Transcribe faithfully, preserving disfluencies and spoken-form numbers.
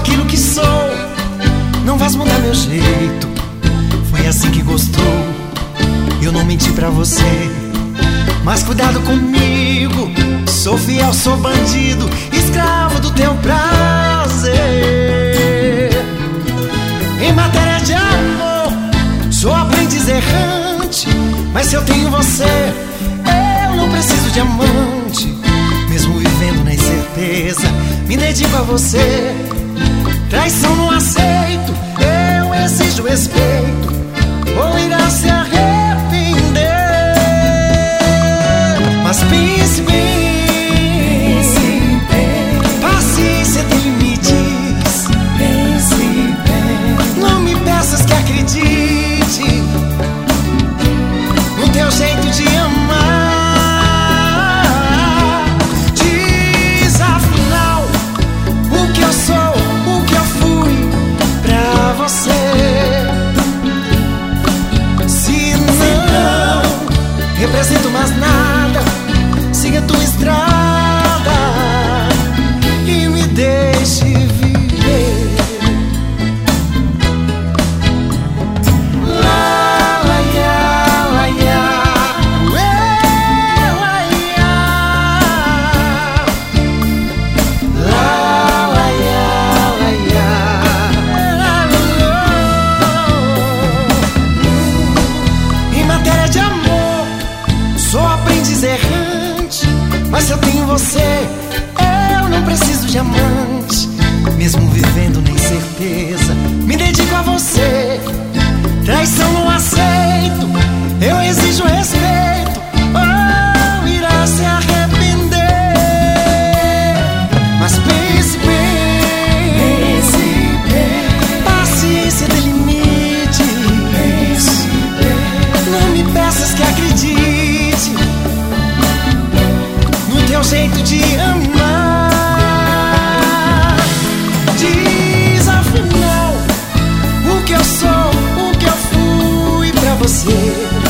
aquilo que sou. Não vais mudar meu jeito, foi assim que gostou. Eu não menti pra você, mas cuidado comigo. Sou fiel, sou bandido, escravo do teu prazer. Em matéria de amor, sou aprendiz errante, mas se eu tenho você, eu não preciso de amante. Mesmo vivendo na incerteza, me dedico a você. Traição não aceito, eu exijo respeito, ou irá se arrepender. Mas pense bem, paciência tem limites. Não me peças que acredite no teu jeito de amar. Diz afinal o que eu sou, o que eu fui pra você. Se não represento mais nada, siga tua estrada e me deixe viver. Lá, lá, ia, lá, ia, ué, lá, ia. Lá, lá, ia, lá, ia. Em matéria de amor, sou aprendiz errante, mas se eu tenho você, eu não preciso de amante. Mesmo vivendo na incerteza, me dedico a você. Traição não aceito, eu exijo respeito, ou irá se arrepender. Mas pense bem, paciência tem limites. Não me peças que acredite no teu jeito de amar. Diz afinal o que eu sou, o que eu fui pra você.